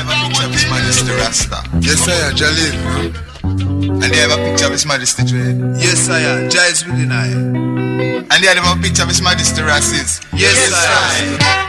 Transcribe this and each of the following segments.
have a picture of His Majesty Rasta. Yes, I am Jalil. And they have a picture of His Majesty Dread. Yes, I am. Jah is within I. And they have a picture of His Majesty Rasis. Yes, I.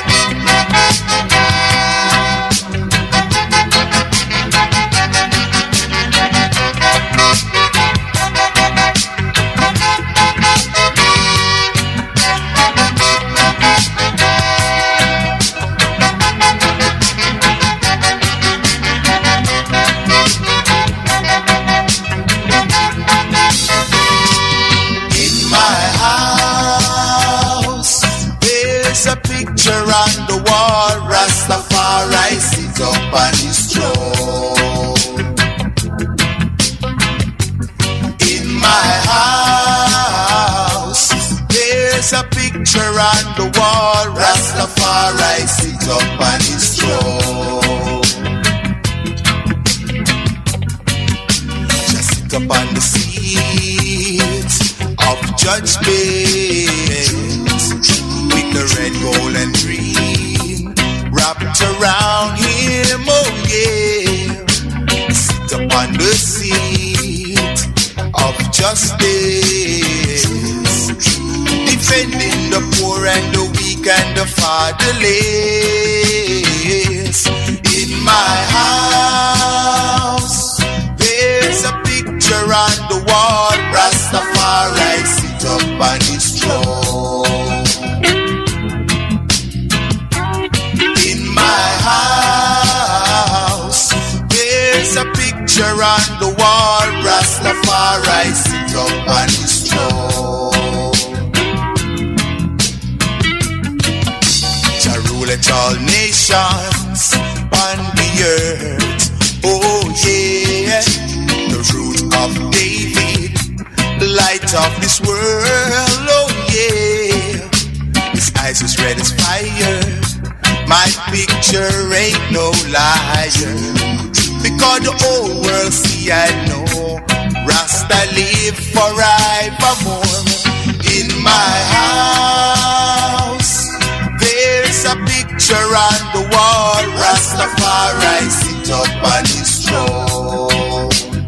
On the wall, Rastafari sit up on his throne. In my house, there's a picture on the wall, Rastafari sit up on his throne. Just sit up on the seat of judgment. The red, gold, and green wrapped around him, oh yeah. Sit upon the seat of justice, defending the poor and the weak and the fatherless. In my house, there's a picture on the wall, Rastafari sit up on his throne. A picture on the wall, Rastafari sit up on his throne. Jah ruleth all nations on the earth, oh yeah. The root of David, the light of this world, oh yeah. His eyes as red as fire, my picture ain't no liar. Because the whole world see I know Rasta live forevermore. In my house, there's a picture on the wall, Rastafari sit up on his throne.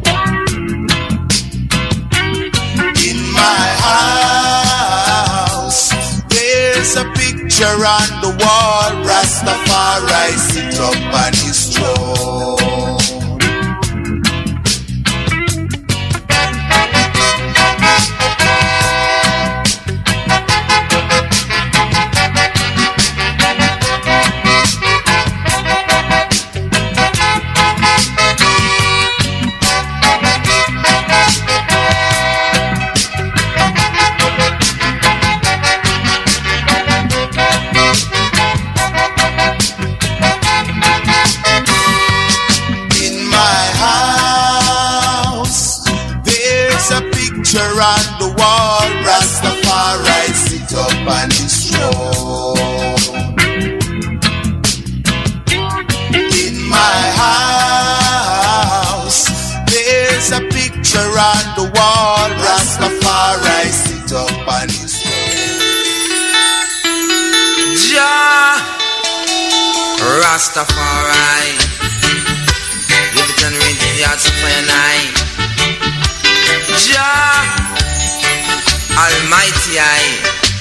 In my house, there's a picture on the wall, Rastafari sit up on his throne. On the wall, Rastafari sit up on his throne. In my house, there's a picture on the wall, Rastafari sit up on his throne. Jah Rastafari, live it and read the hearts of fire night. Jah Almighty I.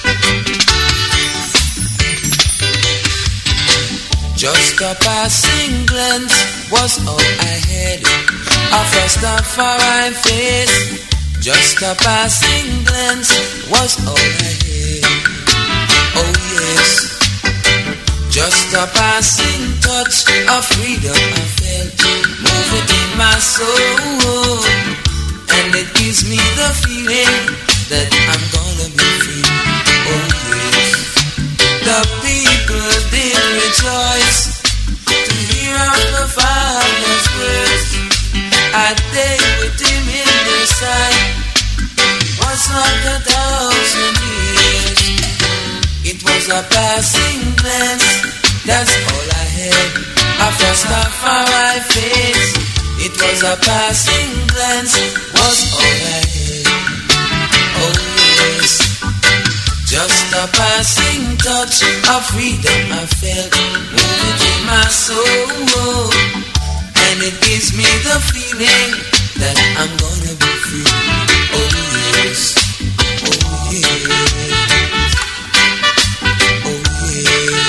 Just a passing glance was all I had of Rastafari face. Just a passing glance was all I had. Oh yes. Just a passing touch of freedom I felt, move it in my soul. And it gives me the feeling that I'm gonna be free. Oh yes. The people did rejoice to hear of the Father's words. I day with him in their sight was like 1,000 years. It was a passing glance, that's all I had of Rastafari face. It was a passing glance, was all I had. Oh yes. Just a passing touch of freedom I felt moving in my soul, and it gives me the feeling that I'm gonna be free. Oh yes, oh yes, oh yes.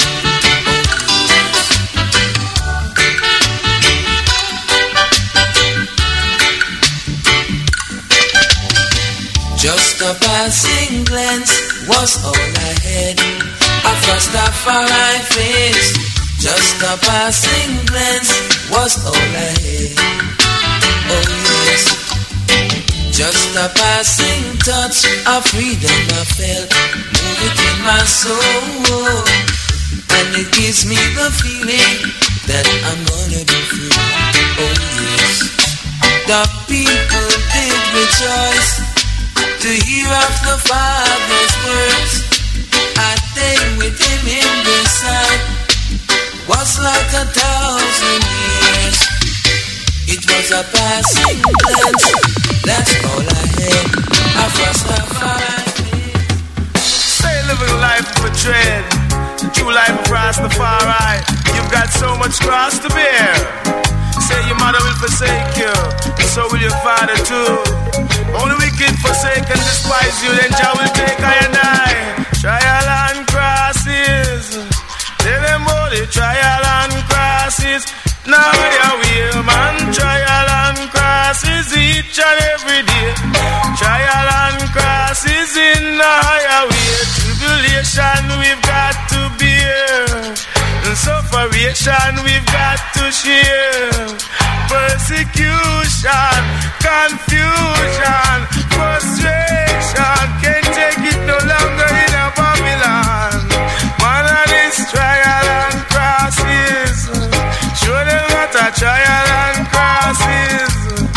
Just a passing glance was all I had of Rastafari face. Just a passing glance was all I had. Oh yes. Just a passing touch of freedom I felt moving in my soul, and it gives me the feeling that I'm gonna be free. Oh yes. The people did rejoice to hear of the Father's words. A day with him in the sun was like 1,000 years. It was a passing glance, that's all I had of Rastafari. Say living life for dread, the true life of Rastafari. You've got so much cross to bear. Say your mother will forsake you, and so will your father too. Only wicked forsake and despise you, then Jah will take I and I. Trial and crosses, tell them all the trial and crosses. Now you will, man, trial and crosses each and every day. Trial and crosses in a higher way. Tribulation we've got to bear, and sufferation we've got to share. Persecution, confusion, frustration, can't take it no longer in a Babylon. Man of this trial and crosses, show them what a trial and crosses.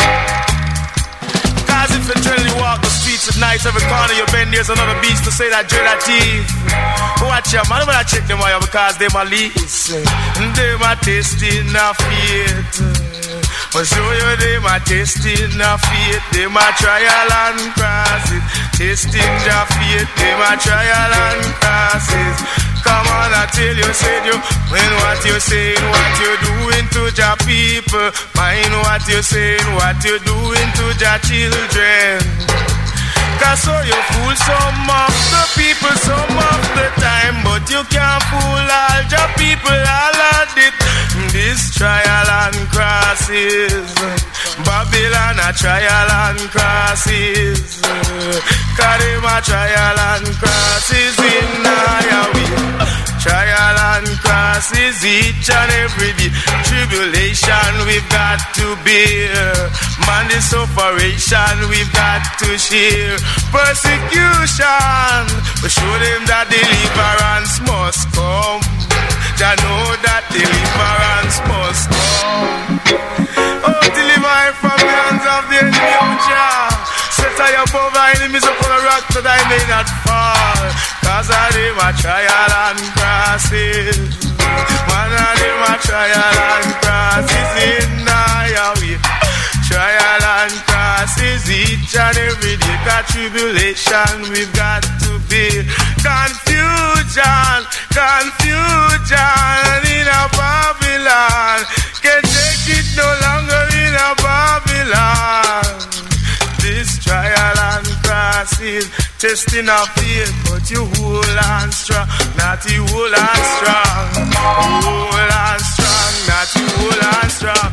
Cause if you truly walk the streets at night, every corner you bend, there's another beast to say that dread a thief. Watch your man, when I check them out because they my least, and they my tasting of faith. But show you they my tasting of faith, they my trial and crosses. Tasting of faith, they my trial and crosses. Come on, I tell you, said you, when what you're saying, what you're doing to your people. Mind what you're saying, what you're doing to your children. Cause so you fool some of the people some of the time, but you can't fool all your people all at it. This trial and crosses, Babylon a trial and crosses. Carry my trial and crosses in Yahweh. Trial and crosses each and every day. Tribulation we've got to bear. Man, this operation we've got to share. Persecution, but show them that deliverance must come. Jah know that deliverance must come. Oh, deliver from the hands of the enemy, oh Jah. Set I above thy enemies upon a rock that I may not fall. Cause I did my trial and crosses. Man, I did my trial and crosses in Yahweh. Trial and crosses each and every day. Got tribulation we've got to bear. Confusion, confusion in a Babylon. Can't take it no longer in a Babylon. This trial and crosses, testing our faith, but you hold on strong, not you hold on strong. Hold on strong, not you hold on strong.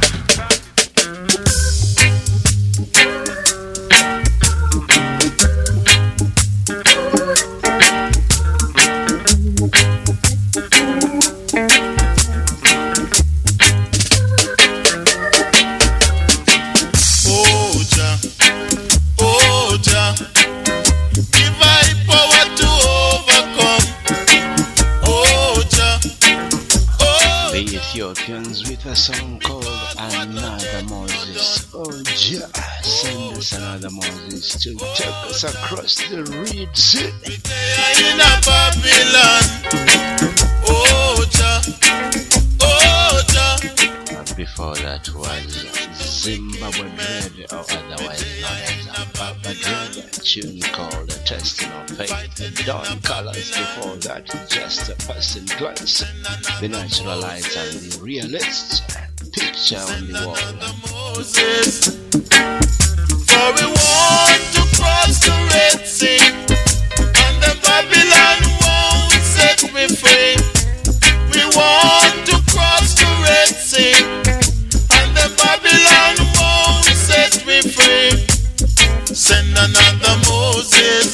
With a song called Another Moses. Oh, Jah, send us another Moses to take us across the Red Sea. In a Babylon, oh Jah, oh Jah. before that was Zimbabwe Dread, or otherwise known as Baba Dread, a tune called Testing of Faith. Dawn Colors before that, Just a Passing Glance, The Naturalites and The Realists, Picture on the Wall. Moses, for we want to cross the Red Sea, and the Babylon won't set me free. We want to cross the Red Sea, and the Babylon won't set me free. Send another Moses,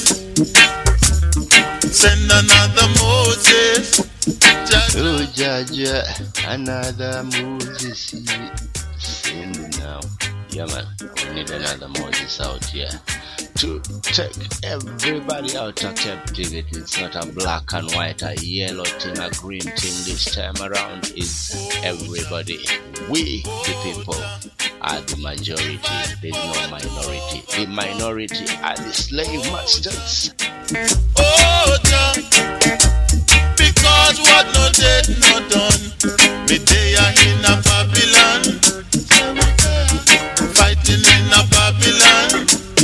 send another Moses. Oh, Jaja, another Moses. Send now. Yeah, man, we need another Moses out here to take everybody out of captivity. It's not a black and white, a yellow thing, a green thing this time around. It's everybody. We, the people, are the majority. There's no minority. The minority are the slave masters. Oh, John, because what no dead, no done. Me they are in a Babylon, fighting in a Babylon.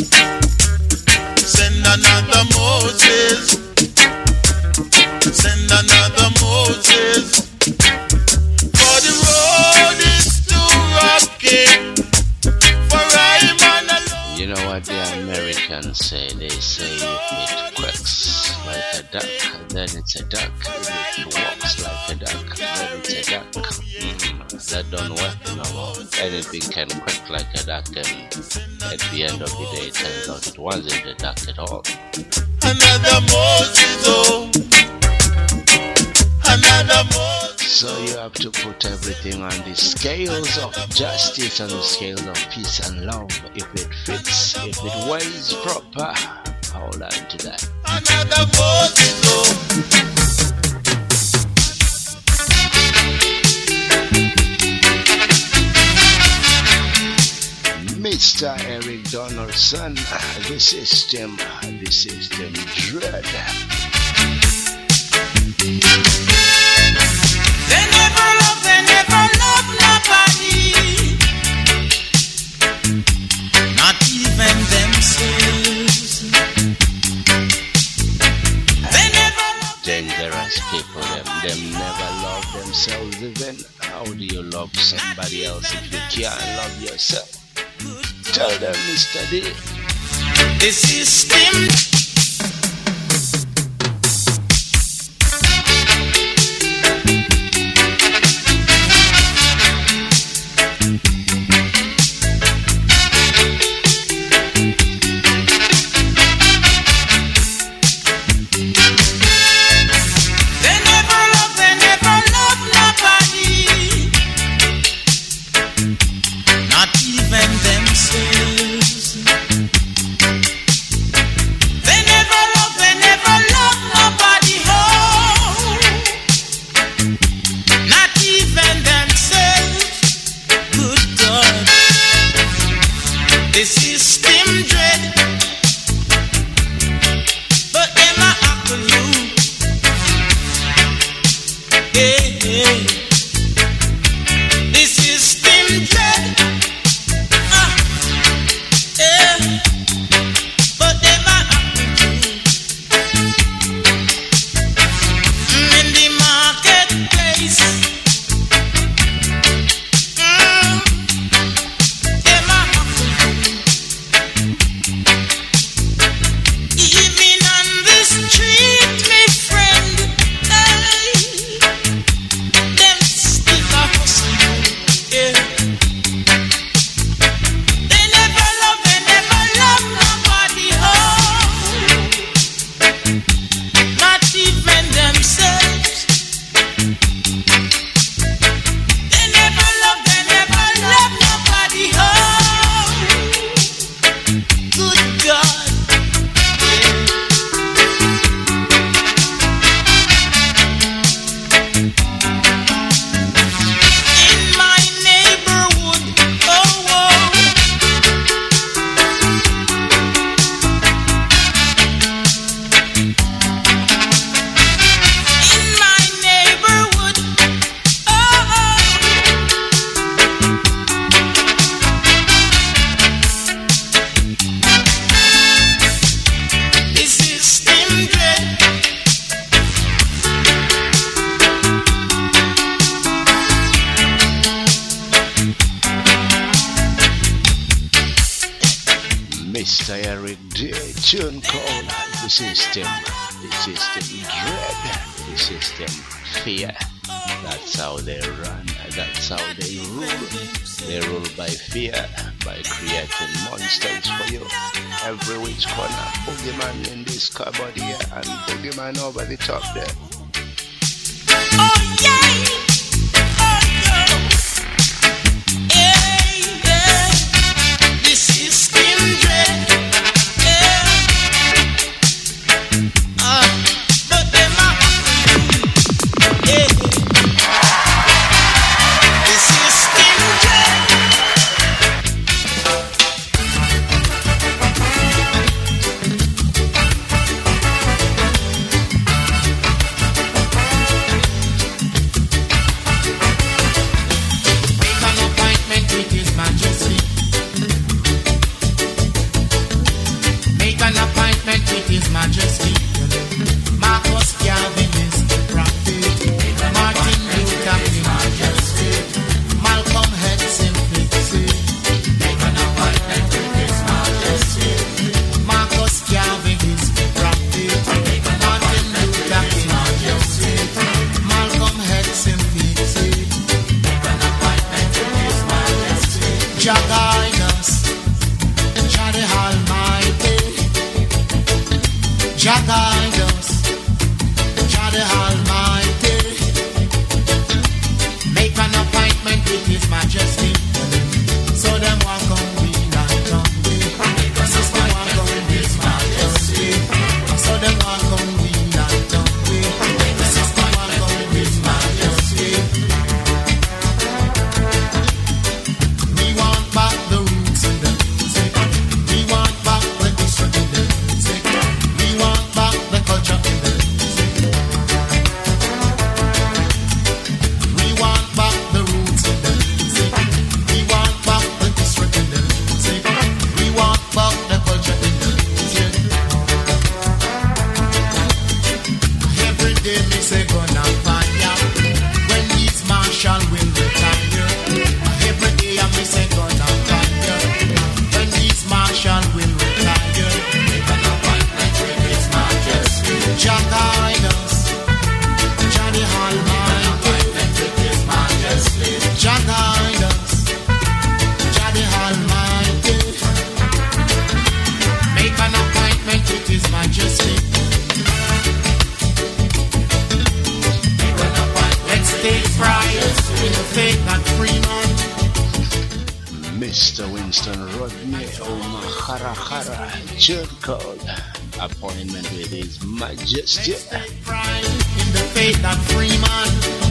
Send another Moses, send another Moses. For the road is too rocky for I'm on alone. You know what the Americans say? They say if it quacks like a duck, then it's a duck. If it walks like a duck, then it's a duck. That don't work no more. Anything can quack like a duck, and at the end of the day, it turns out it wasn't a duck at all. Another Moses, oh, another Moses. So you have to put everything on the scales of justice and the scales of peace and love. If it fits, if it weighs proper, hold on to that. Another Moses, oh. Mr. Eric Donaldson, the system dread. They never love nobody, not even themselves. They never love. Dangerous people, them never love themselves even. How do you love somebody else if you can't love yourself? Tell them, Mr. D. The system. They never love nobody, not even themselves. They Mr. Eric D. Tune called The System Dread, The System Fear. That's how they run, that's how they rule. They rule by fear, by creating monsters for you. Every which corner, boogeyman in this cupboard here and boogeyman over the top there. Oh yeah! Mr. Winston Rodney O'Mahara June called Appointment with His Majesty. In the faith that free man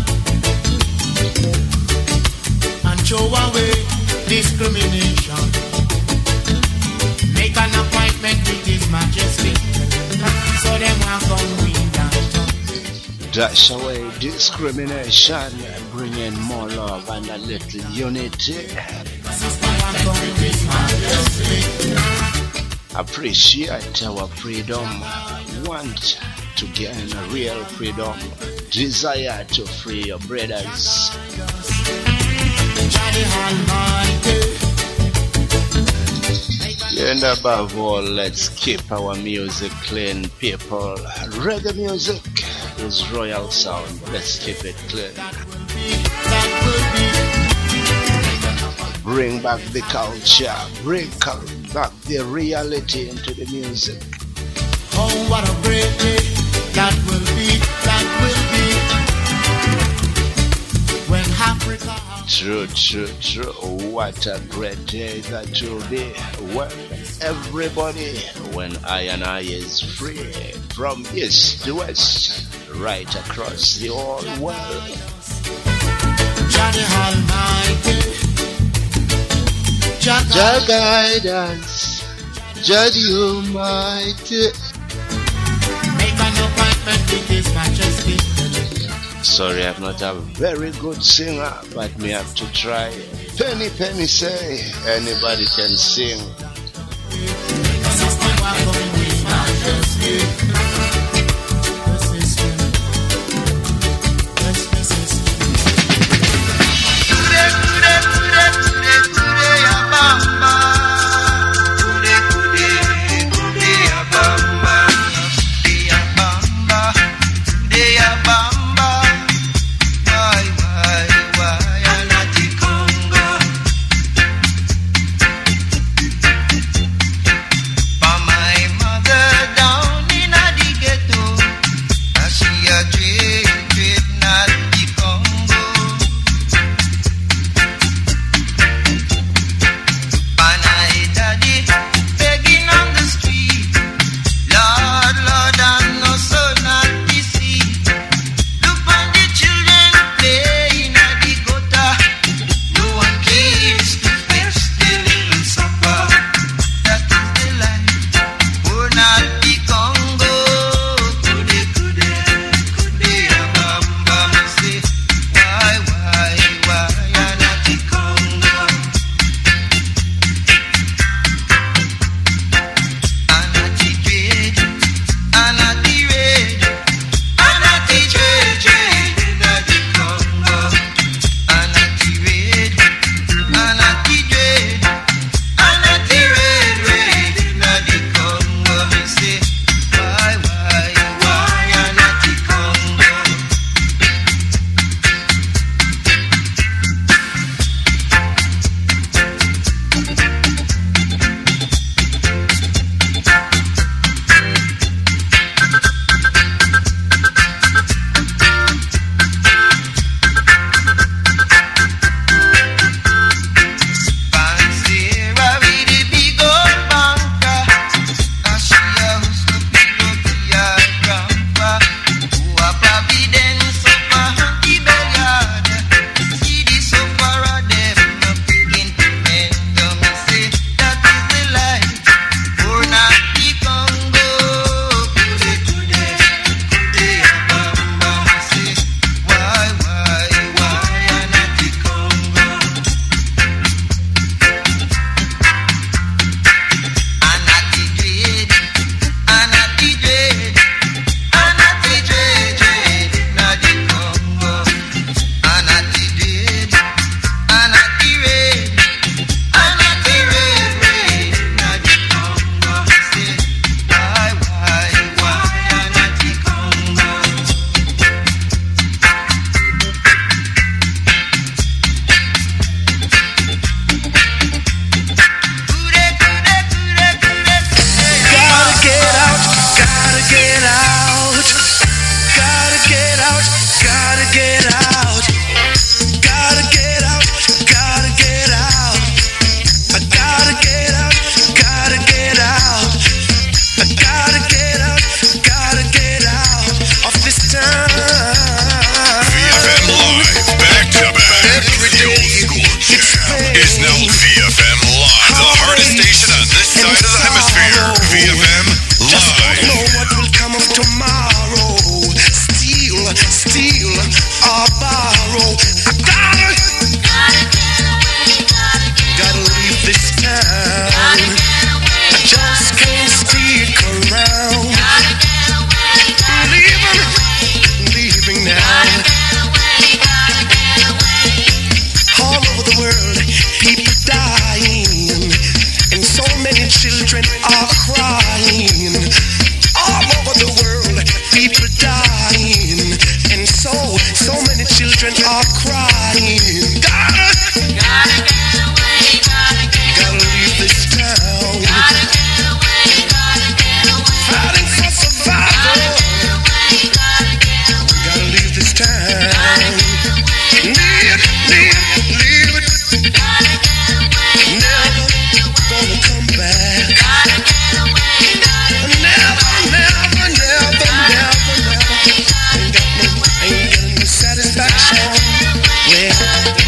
and show away discrimination. Make an appointment with His Majesty, so them will come win and dash away discrimination, bringing more love and a little unity. Appreciate our freedom, want to gain real freedom, desire to free your brothers. And above all, let's keep our music clean, people. Reggae music is royal sound. Let's keep it clean. Bring back the culture, bring back the reality into the music. Oh, what a great day that will be, when Africa... True. What a great day that will be when everybody, when I and I is free from east to west, right across the whole world. Johnny Almighty, Jah guidance, Jah the Almighty. Make an appointment with His Majesty. Sorry, I'm not a very good singer, but me have to try. Penny say, anybody can sing. this town. I just can't stick around. Leaving now. All over the world, people dying, and so many children are crying. All over the world, people dying, and so many children are crying. Gotta get away, gotta leave this town. Gotta get away, fighting for survival. Gotta leave this town. Leave it. Never gonna come back. Ain't getting the satisfaction. Yeah.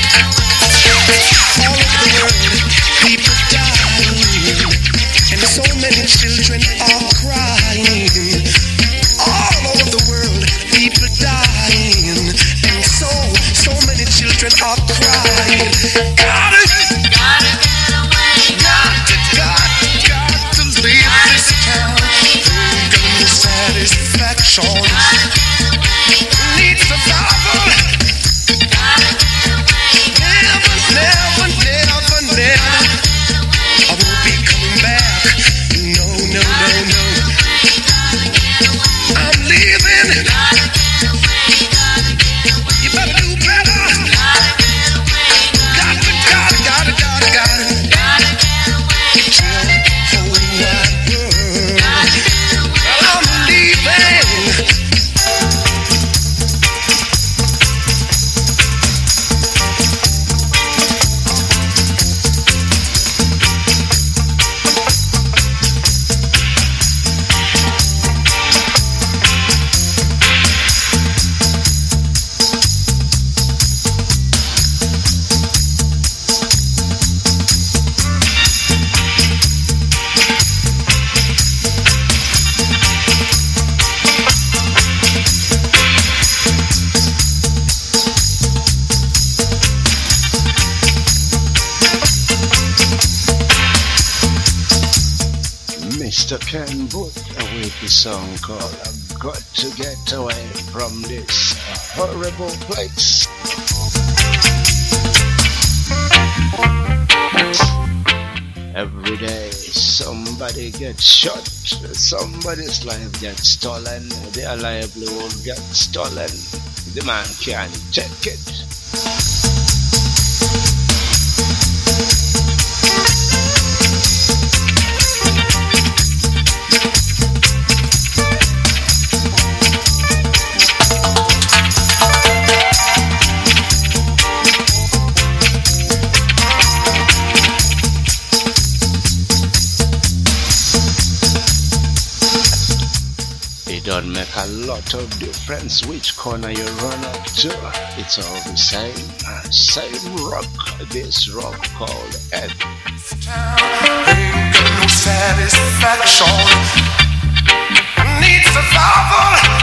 All over the world, people dying, and so many children are crying. All over the world, people dying, and so many children are crying. Gotta get away. Got to leave this town. Ain't getting the satisfaction. Need survival. Never. I won't be coming back. No. I'm leaving. You better do better. Got it. Tell the whole wide world. Well, I'm leaving. Mr. Ken put away the song called I've Got to Get Away from This Horrible Place. Every day somebody gets shot, somebody's life gets stolen, their livelihood gets stolen. The man can't take it. Don't make a lot of difference which corner you run up to. It's all the same rock. This rock called F. Ain't got no satisfaction. I need survival.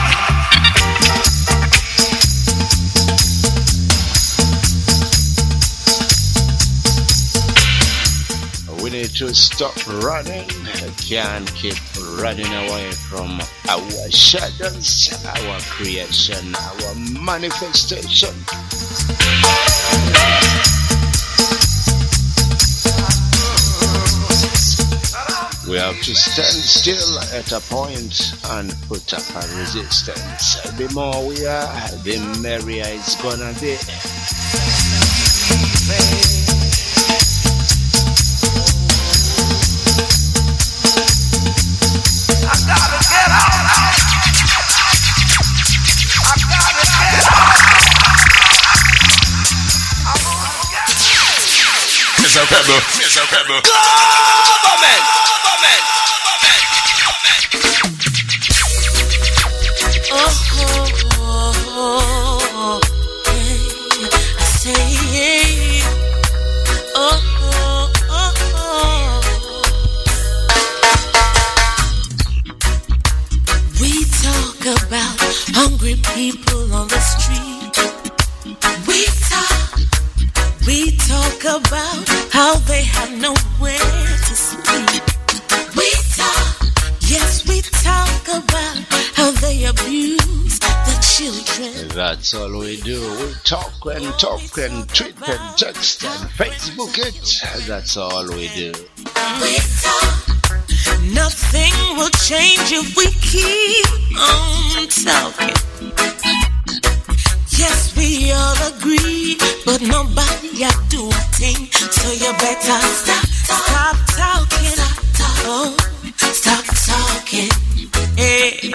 We need to stop running. Can't keep running away from our shadows, our creation, our manifestation. We have to stand still at a point and put up a resistance. The more we are, the merrier it's gonna be. Mr. Pebble. Government. I say, we talk about hungry people on the street. We talk about how they have nowhere to sleep. We talk, yes, we talk about how they abuse the children. That's all we do. We talk and tweet and text and Facebook it. That's all we do. We talk. Nothing will change if we keep on talking. Yes, we all agree, but nobody are doing thing. So you better stop talking. Oh, stop talking. Hey,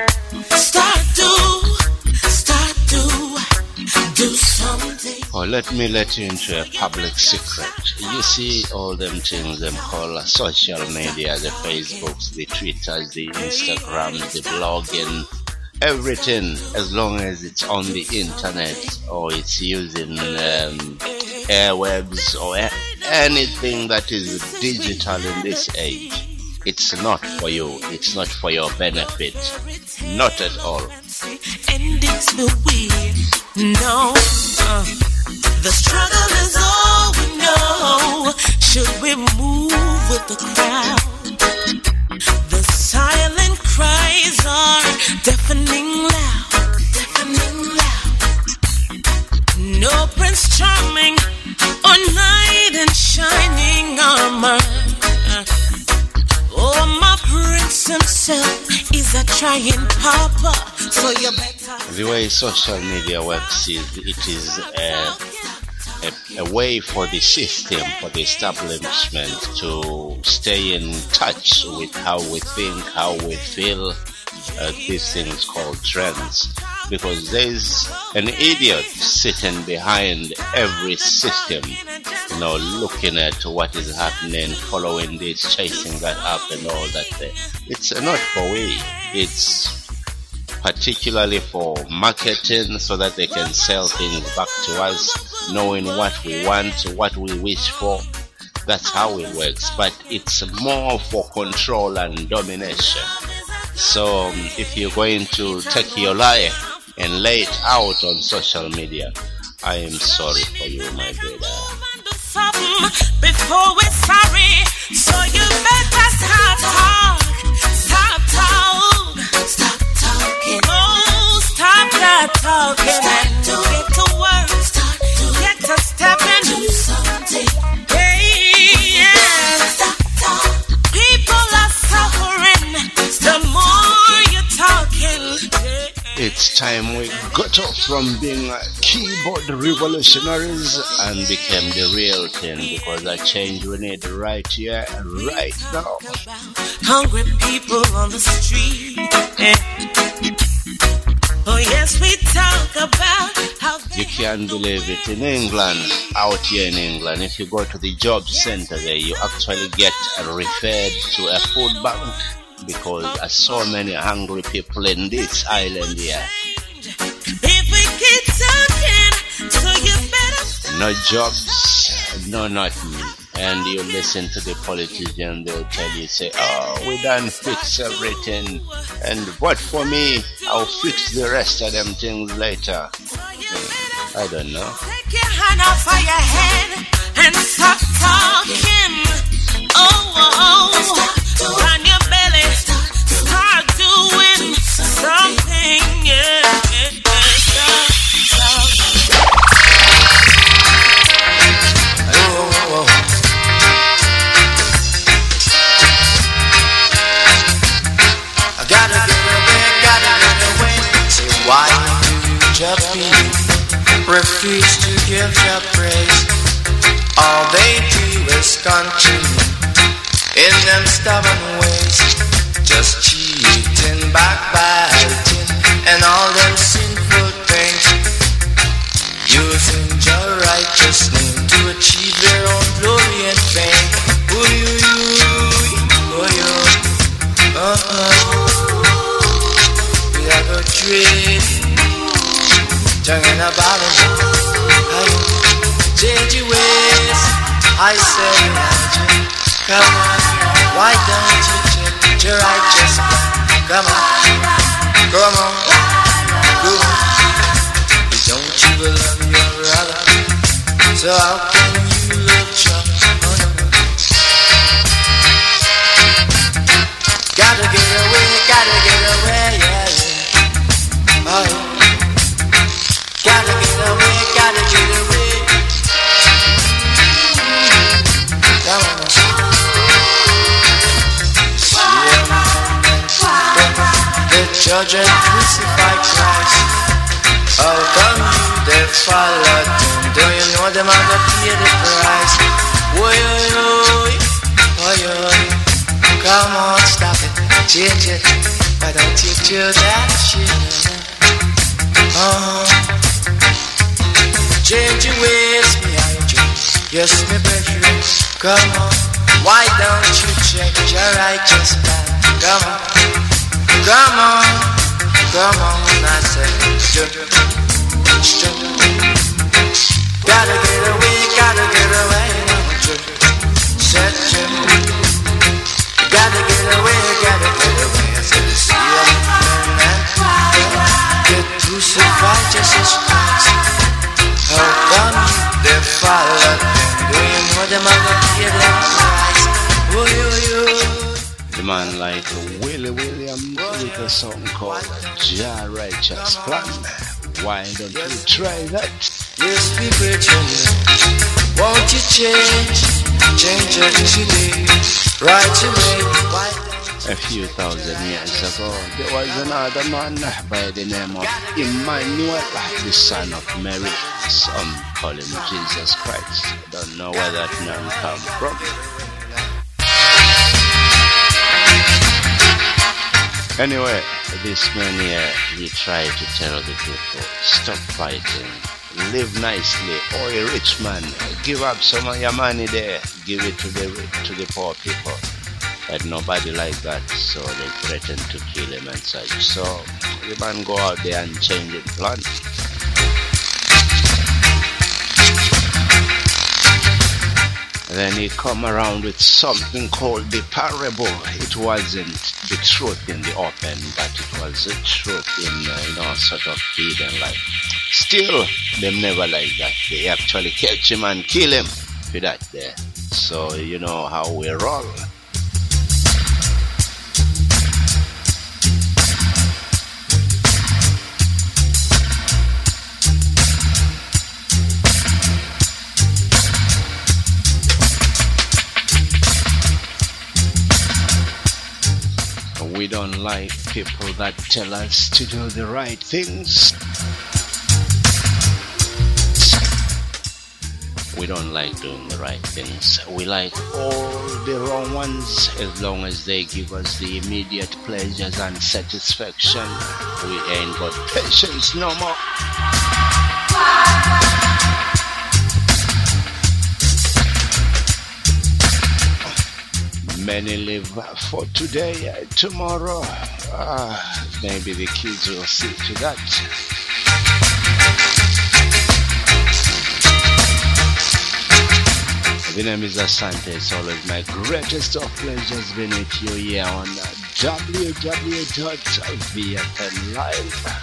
do something. Oh, let me let you into a public secret. You see all them things them call social media, the Facebooks, the Twitters, the Instagrams, the blogging, everything, as long as it's on the internet or it's using airwaves or anything that is digital in this age, it's not for you. It's not for your benefit. Not at all. Endings will we know. The struggle is all we know. Should we move with the crowd? The silent cries are deafening loud. No Prince Charming or knight in shining armor. Oh, my prince himself is a trying papa. So you better. The way social media works is it is a way for the system, for the establishment to stay in touch with how we think, how we feel, these things called trends. Because there's an idiot sitting behind every system, you know, looking at what is happening, following this, chasing that up and all that. It's not for we. It's particularly for marketing so that they can sell things back to us, knowing what we want, what we wish for. That's how it works. But it's more for control and domination. So if you're going to take your life and lay it out on social media, I am sorry for you, my brother. Before we're sorry, so you better stop talking. Oh, stop that talking and get to work. Get to stepping. Do something. Hey, yeah. People are suffering. The more you're talking. It's time we got off from being keyboard revolutionaries and became the real thing, because a change we need right here and right now. Hungry people on the street. Oh yes, we talk about how you can't believe it. In England, out here in England, if you go to the job center there, you actually get referred to a food bank, because there's so many hungry people in this island here. If we keep talking, so you better. No jobs, no nothing. And you listen to the politician, they'll tell you, say, oh, we done fix everything. And what for me, I'll fix the rest of them things later. I don't know. Take your hand off of your head and stop talking. Oh, run your belly, start doing something, yeah. Why do just be refuse to give the praise? All they do is continue in them stubborn ways, just cheating, backbiting, and all them sinful things, using your righteous name to achieve their own glory and fame. We have a dream, talking about it. Change your ways, I say, imagine. Come on, why don't you check your righteous plan? Come on, go on. Don't you love your brother? So how can you love Trump judge and crucify Christ. How come you they followed them? Do you know them are gonna pay the price? Boy, come on, stop it, change it. Why don't you do that shit? Change your ways, me and you. Yes, me brethren, come on. Why don't you check your righteous man? Come on, come on, come on, I say, gotta get away, set you. Gotta get away, I said, see man, get crucified just as Christ. How come they follow them? Do you know them are gonna hear them cries? The man like Willie Williams with a song called Jah Righteous Plan. Why don't you try that? Yes, people change. Won't you change it today? Right away. A few thousand years ago, there was another man by the name of Emmanuel, the son of Mary. Some call him Jesus Christ. I don't know where that name come from. Anyway, this man here, he tried to tell the people, stop fighting, live nicely, or a rich man, give up some of your money there, give it to the poor people. But nobody like that, so they threatened to kill him and such. So the man go out there and change his plan. Then he come around with something called the parable. It wasn't the truth in the open, but it was the truth in sort of hidden life. Still, them never like that. They actually catch him and kill him for that there. So you know how we roll. We don't like people that tell us to do the right things. We don't like doing the right things. We like all the wrong ones as long as they give us the immediate pleasures and satisfaction. We ain't got patience no more. Many live for today, tomorrow. Maybe the kids will see to that. The name is Asante. It's always my greatest of pleasures being with you here on www.VFM Live.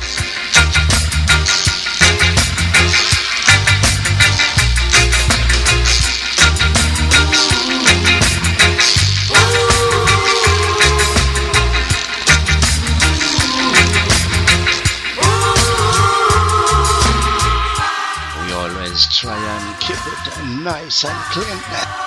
Try and keep it nice and clean.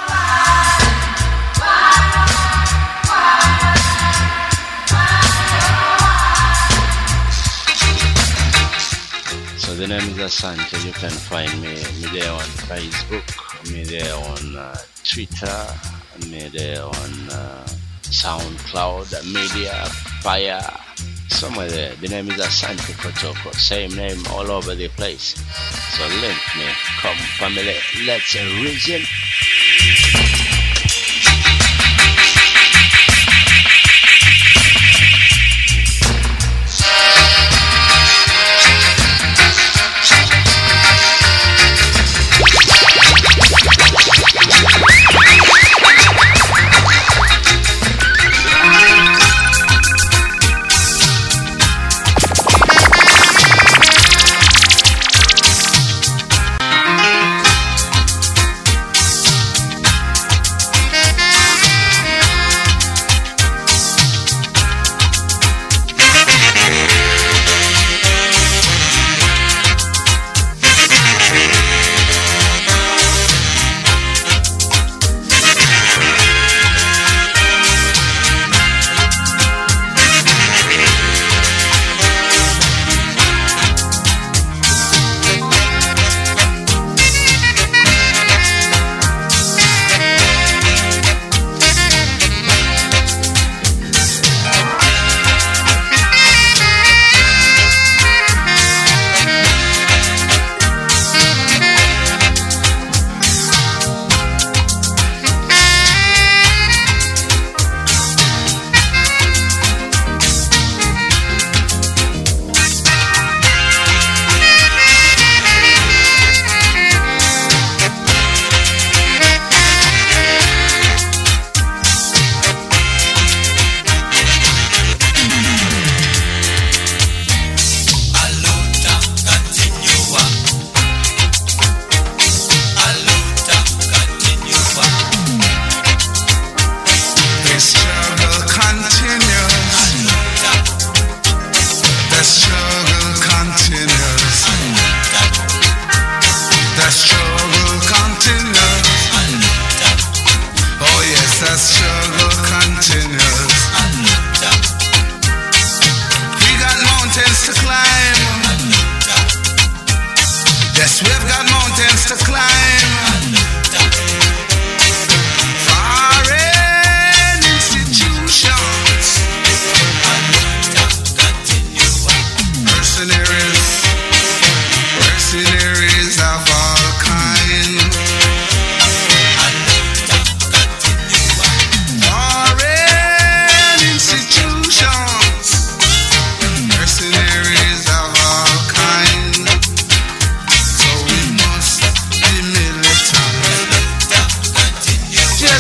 So the name is Asante. You can find me there on Facebook, me there on Twitter, me there on SoundCloud, Media, Fire. Somewhere there. The name is Asante Kotoko. Same name all over the place. So link me. Come family. Let's reason.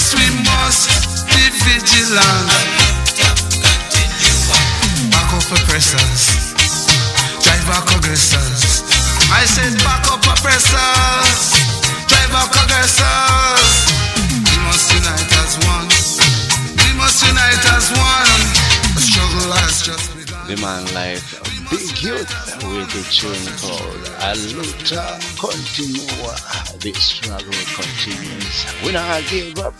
Yes, we must be vigilant. Back up oppressors, drive back aggressors. I said back up oppressors, drive back aggressors. We must unite as one. We must unite as one. The struggle has just begun. The man like Big Youth with the tune called Aluta Continua. The struggle continues. We not give up.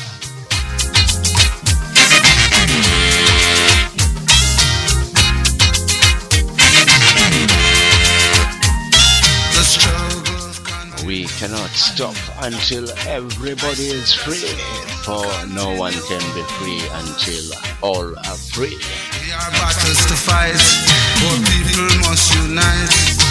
We cannot stop until everybody is free, for no one can be free until all are free. We are battles to fight, but people must unite.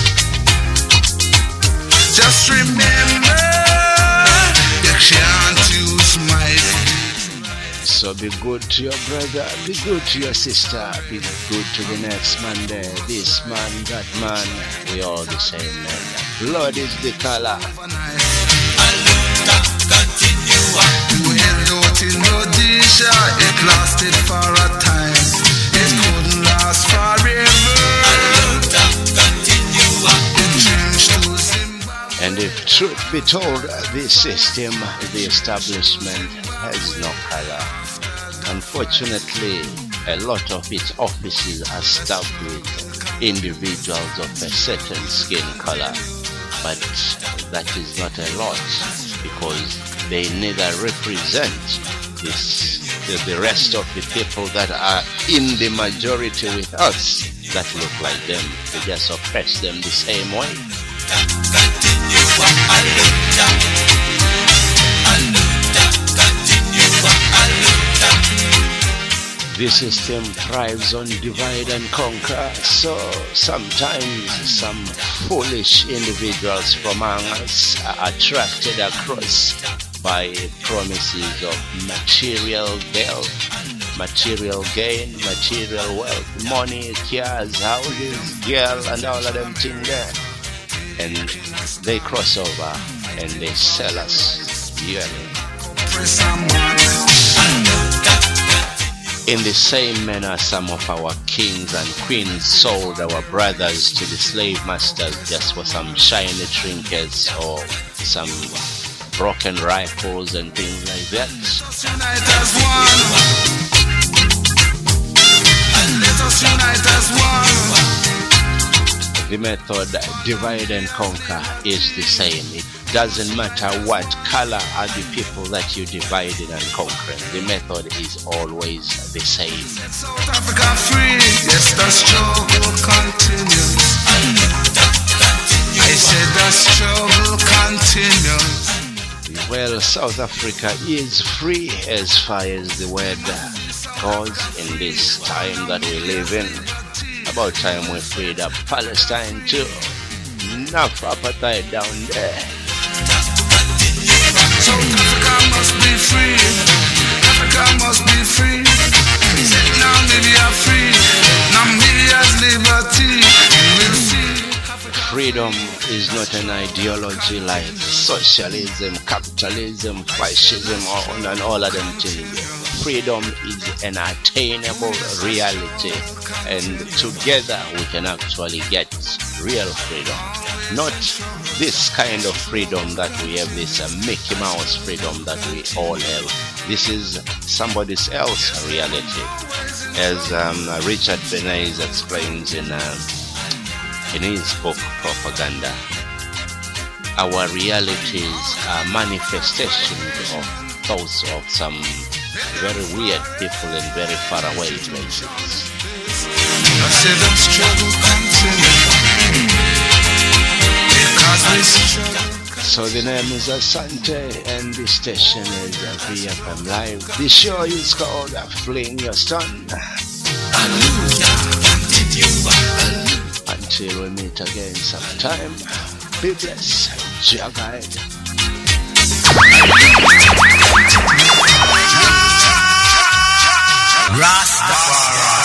Just remember, you can't use might. So be good to your brother, be good to your sister, be good to the next man there. This man, that man, we all the same man. Blood is the color. We held out in Rhodesia, it lasted for a time. It couldn't last forever. It changed to Zimbabwe. And if truth be told, this system, the establishment, has no color. Unfortunately, a lot of its offices are staffed with individuals of a certain skin color. But that is not a lot, because they neither represent the rest of the people that are in the majority with us that look like them. They just oppress them the same way. This system thrives on divide and conquer, so sometimes some foolish individuals from among us are attracted across by promises of material wealth, material gain, material wealth, money, cars, houses, girl, and all of them things there. And they cross over and they sell us yearly. In the same manner, some of our kings and queens sold our brothers to the slave masters just for some shiny trinkets or some broken rifles and things like that. Unite as one. Let us unite as one. The method divide and conquer is the same. It doesn't matter what color are the people that you divided and conquering. The method is always the same. South Africa free, yes, the struggle continues. I said the struggle continues. Well, South Africa is free as far as the word goes in this time that we live in. About time we freed up Palestine too. Enough apartheid down there. South Africa must be free. Africa must be free. Namibia free. Namibia's liberty. We'll see. Freedom is not an ideology like socialism, capitalism, fascism, and all of them things. Freedom is an attainable reality, and together we can actually get real freedom. Not this kind of freedom that we have, this Mickey Mouse freedom that we all have. This is somebody else's reality, as Richard Bernays explains in his book Propaganda. Our realities are manifestations of thoughts of some very weird people in very far away places. I said the struggle continues. So the name is Asante and the station is VFM Live. The show is called Fling Your Stun. Until we meet again sometime, be blessed, Jah guide. Rastafari.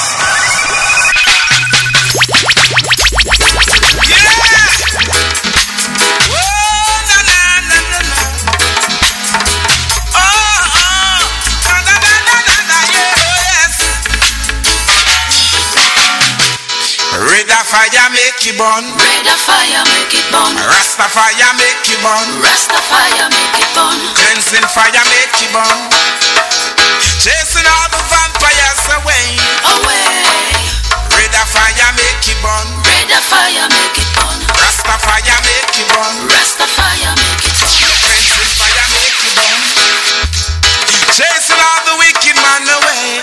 it burn. Red of fire make it burn. Rastafire make it burn. Rastafire make it burn. Cleansing fire make it burn. Chasing all the vampires away. Red of fire make it burn. Red of fire make it burn. Rastafire make it burn. Rastafire make it burn. Cleansing fire make it burn. Chasing all the wicked man away.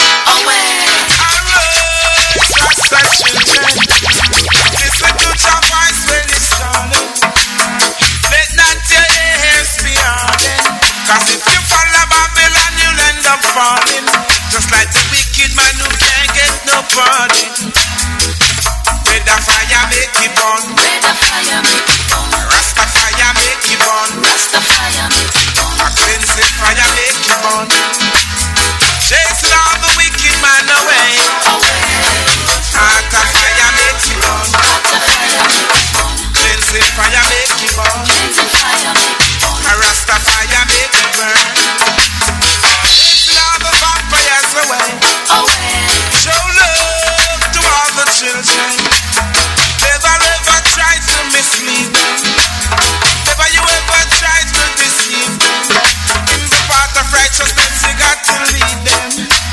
Rasta children, listen to your voice when it's calling. Let not your ears be hardened. Cause if you follow Babylon, you'll end up falling. Just like the wicked man who can't get no pardon. Red the fire make it burn. Red the fire make it burn. Rastafire make it burn. Rastafire make it burn. A cleansing fire make it burn. Chasing all the wicked man away. Heart of fire make it burn. Cleansing fire make it burn. A Rastafire make it burn. Chasing all the vampires away. Show love to all the children. Never ever try to mislead them. Never you ever try to deceive them. In the path of righteousness you got to lead them.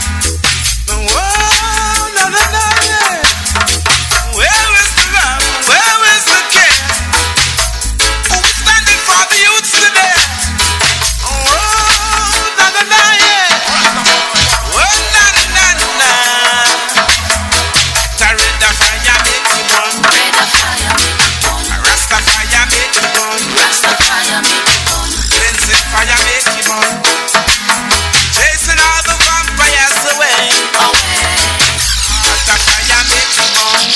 Whoa, no, yeah. Where is the love? Where is the care? Who's standing for the youths today? Whoa, no, yeah. Whoa, na. Red the fire make it burn. Red the fire make it burn. Rastafire make it burn. Rastafire make it burn. Cleansing fire make it burn. Chasing all the vampires away. Rastafire make it burn.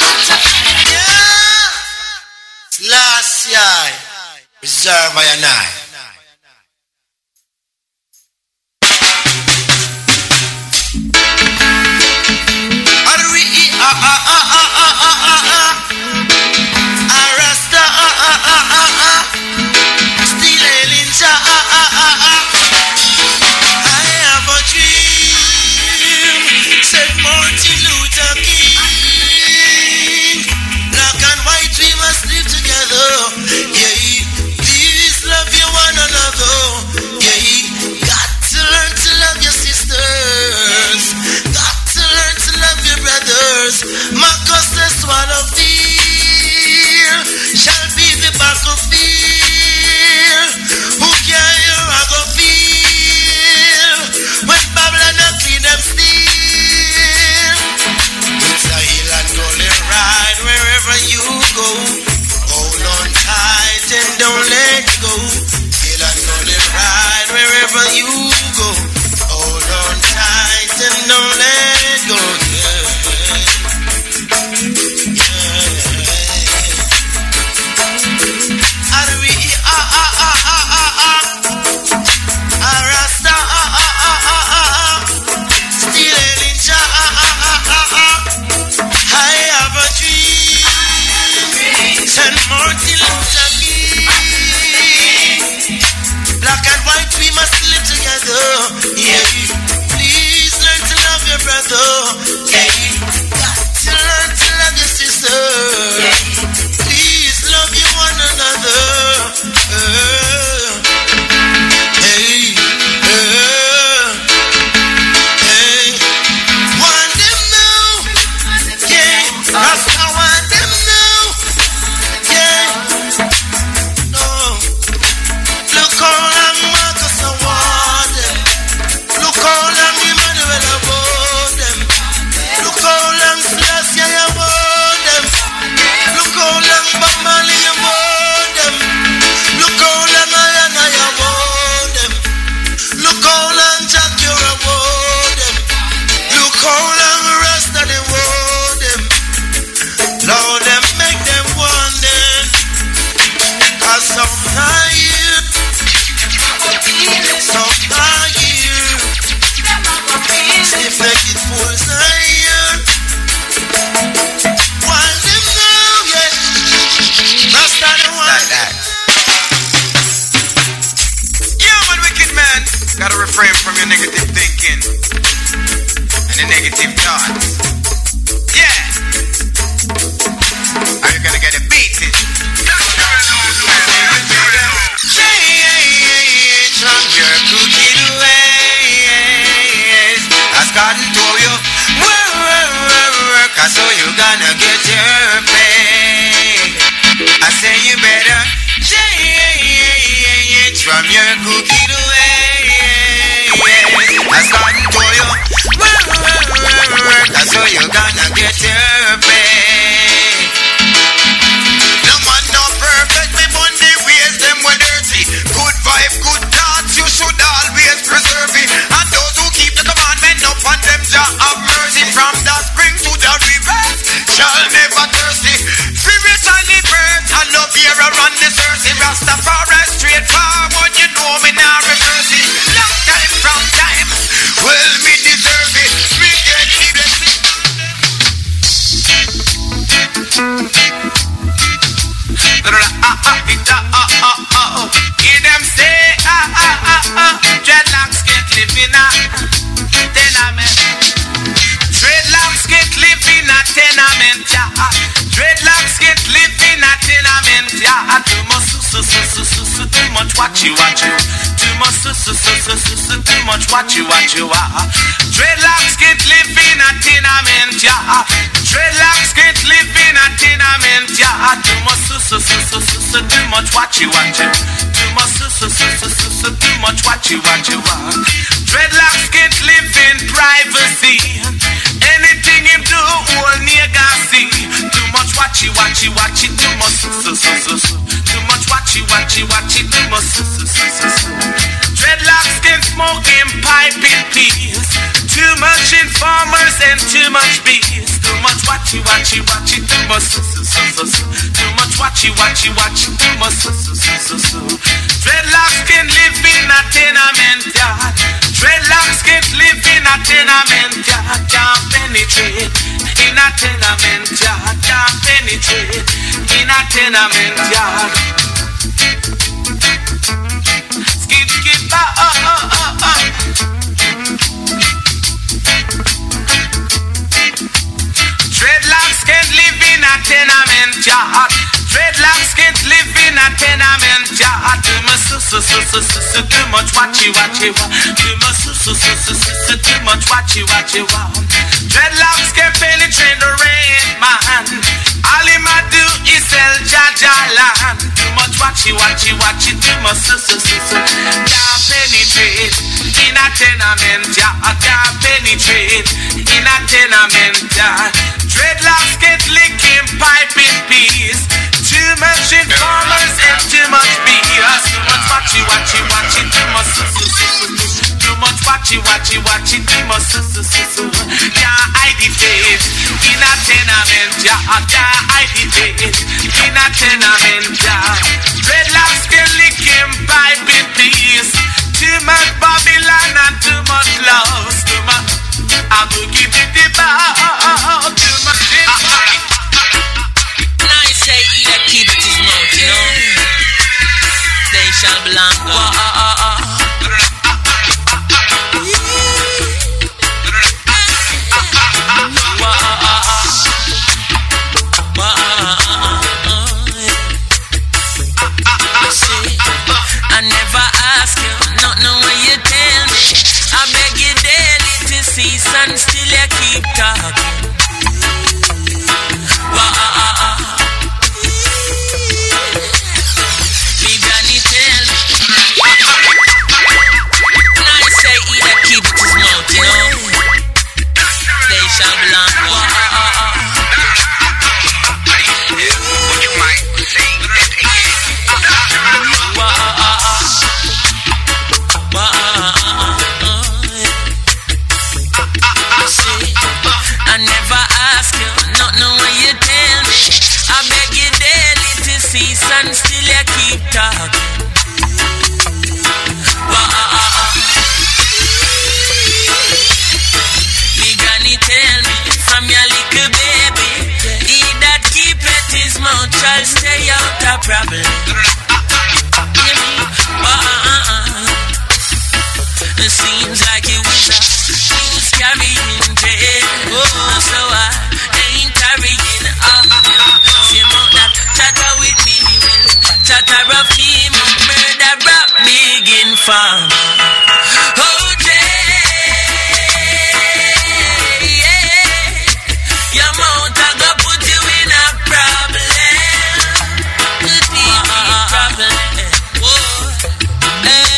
Yeah. Last year, reserve I and I. Arasta still ailing I have a dream, said Martin Luther King. Black and white we must live together. Yeah, please love you one another. Yeah, got to learn to love your sisters. Got to learn to love your brothers. Marcus the swallow field shall be the battlefield. Who can hear I go feel when Babylon not clean them steal? It's a hill and gully ride wherever you go. Hold on tight and don't let go. Hill and gully ride wherever you go. Hold on tight and don't let go. Martin Luther King. Black and white we must live together. Yeah, please learn to love your brother. Yeah, got to learn to love your sister. Please love you one another. Hey, want them now? Yeah, Rasta want them now. Look how long Marcus I want them. Look how long Emmanuel I want them. Look how long Selassie I want them. Look how long Bob Marley I want them. Look how long I want them. Look how long Jack I want them. Look how long Rasta they want them. Lord them make them want them. Cause sometimes if make it full Zion, want them now, yeah. Rasta the one like that. Yeah, man, wicked man. Gotta refrain from your negative thinking and the negative thoughts. Yeah. Are you gonna get it your cookie away. That's gonna go you. That's how you gonna get your pay. No man no perfect, we burn the ways them were dirty. Good vibe, good thoughts, you should always preserve it. And those who keep the commandment upon them shall have mercy. From the spring to the river shall never thirsty. Spirit and the birds and love here around the earth. Rastafari straight forward, you know me now reverse it. Long time from time, well me deserve it. Me get the blessing. Hear them say, dreadlocks can't live in a tenement. Dreadlocks can't live in a tenement, yeah. Dreadlocks can't live in a tenement, yeah. Too much watch you. Too much watch you. Dreadlocks can't live in a tenement, yeah. Dreadlocks can't live in a tenement, yeah. Too much watch you. Too much watch you. Dreadlocks can't live in privacy. Anything him do, all nigga see. Too much watch you. Too much watch you. Too much. Dreadlocks can smoke in pipe in peace. Too much informers and too much bees. Too much watch you. Too much. Too much watch you. Too much. Dreadlocks can live in a tenement yard. Dreadlocks can't live in a tenement yard. Can't penetrate in a tenement yard. Can't penetrate in a tenement yard. Skip, Dreadlocks can't live in a tenement yard. Dreadlocks can't live in a tenement yard. Too much watch you. Too much watch you. Dreadlocks can penetrate the rain, man. All him a do is sell Jaja land. Too much watch you. Too much can't penetrate in a tenement yard. Can't penetrate in a tenement yard. Dreadlocks can't lick him pipe in peace. Too much informers and too much BS. Too much watch you. Too much watch you. Too much. Can't hide the face in a tenement yard. Can't hide the face in a tenement yard. Dreadlocks can lick him pipe in peace. Too much Babylon and too much love. Too much. I will give it the bow. Too much. Say he that keep it his mouth, you know. They shall belong. I never ask you, nothing when you tell me. I beg you daily to cease and still you keep talking. And still you keep talking. Me granny tell me from your little baby, he that keepeth his mouth shall stay out of problem. It seems like it was carrying jail, so I ain't carrying on. See mouth that chatter with me. Chatter of him, murder rap big in farm. Oh, your mouth I go put you in a problem. Problem. Whoa.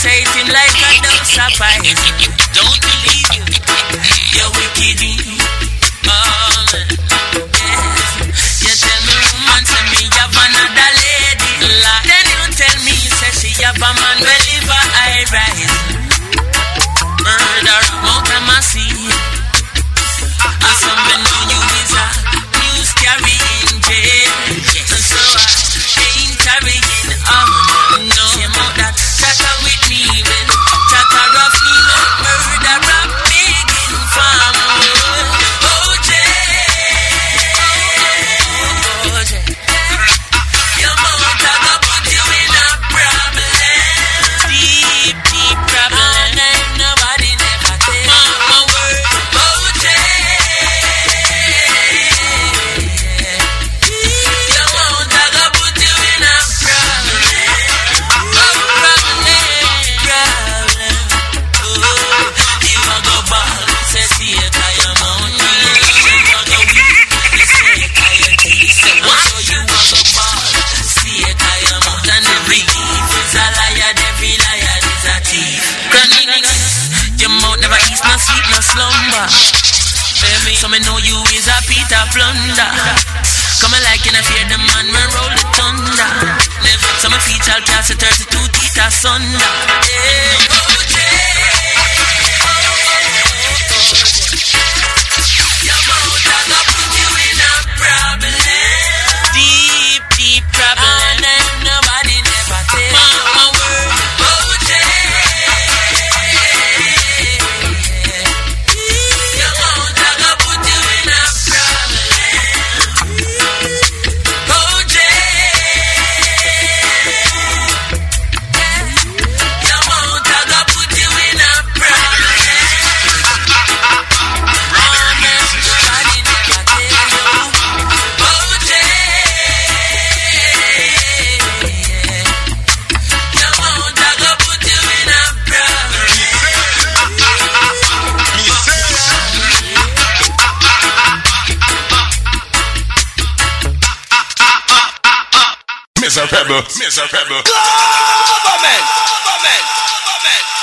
say it in like a dose of poison. Don't believe you, you're wicked. Oh man, yes. You tell me woman say me have another lady. Then you tell me say she have a man well live a high rise. Murder out of my sea. And some men know you is a news carrying jail. So I ain't carrying on. No, you know that chatter with me when chatter rough me like murder rap making farm. OJ, your mouth I go put you in a problem. Deep, deep problem. Nobody never tell my word. OJ, your mouth I go put you in a problem. You a go ball, say see it I am on me. You a go weak, you say it I am teeth. So you a go ball, see it I am out. And every thief is a liar, every liar is a thief. Granny nigga, your mouth never eats no sleep, no slumber. So me know you is a Peter Plunder. Come like in a fear the man when roll the thunder. So me feature class at 32 teeth asunder. Your mouth I go put you in a problem. Deep, deep problem. And nobody never tell my word. OJ, your mouth I go put you in a problem. OJ, your mouth I go put you in a problem. Nobody never tell you. OJ, your mouth I go put you in a problem. Miserable. Government.